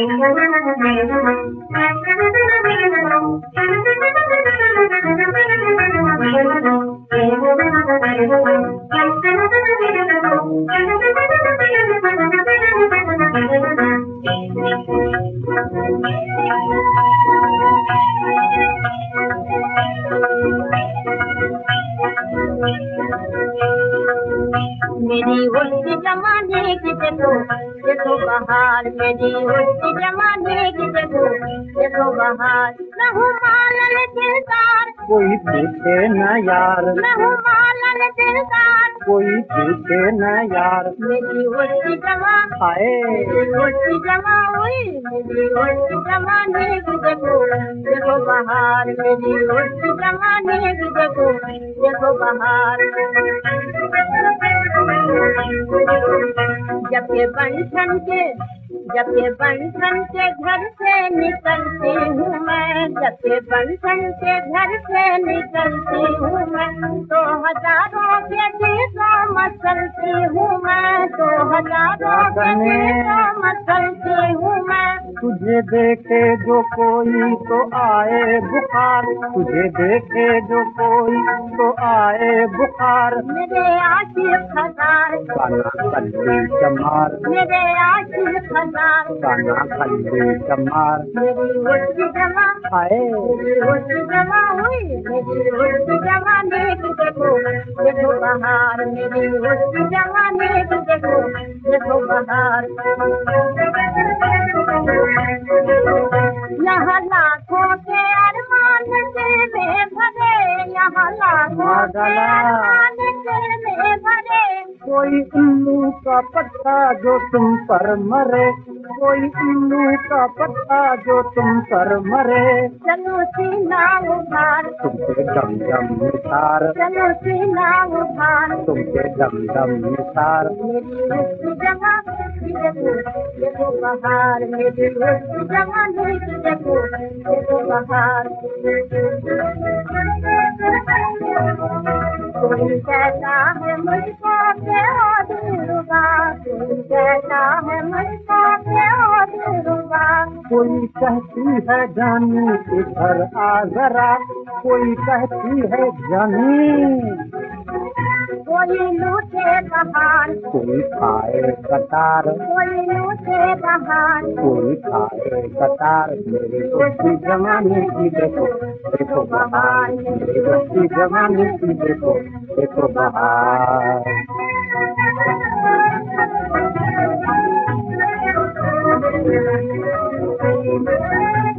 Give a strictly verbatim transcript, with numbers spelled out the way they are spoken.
मेरी उल्टी जमाने की देखो देखो बहार, मेरी उल्टी जमाने की देखो देखो बहार। मैं हूँ मालन दिलदार, कोई पूछे न यार, मैं हूँ मालन दिलदार, कोई पूछे न यार। मेरी उल्टी जमा हाय मेरी उल्टी जमा हुई, मेरी उल्टी जमाने की देखो देखो बहार, मेरी उल्टी जमाने की देखो देखो बहार। जब ये बंधन के जब ये बंधन के घर से निकलती हूँ मैं, जब ये बंधन के घर से निकलती हूँ मैं, तो हजारों के दिलों मचलती हूँ मैं, तो हजारों के दिलों मचलती हूँ मैं। तुझे देखे जो कोई तो आए बुखार, तुझे देखे जो कोई तो आए बुखार। मेरे आशिक हजार काना कल्ली चमार, मेरे आशिक हजार काना कल्ली चमार। मेरी उल्टी जमा हाय मेरी उल्टी जमा हुई, मेरी उल्टी जमाने की देखो देखो बहार, मेरी उल्टी जमाने की देखो देखो बहार। यहाँ लाखों के अरमान दिल भरे, यहाँ लाखों के अरमान दिल भरे। कोई उल्लू का पत्ता जो तुम पर मरे, कोई उल्लू का पत्ता जो तुम पर मरे। चलो सीना उधार तुमसे दम दम निसार, चलो सीना उधार, तुमसे दम दम निसार। मेरी उल्टी जमा देखो देखो बहार, मेरी उल्टी जमा देखो देखो बहार। कोई कहता है मुझको के हो दिलरुबा, कोई कहता है मुझको के हो दिलरुबा। कोई कहती है जानी इधर आ जरा, कोई कहती है जानी। कोई लूटे बहार, कोई खाए कतार, कोई लूटे बहार, कोई खाए कतार। मेरे उल्टी जमाने की देखो देखो बहार, मेरे उल्टी जमाने की देखो देखो बहार। Thank you.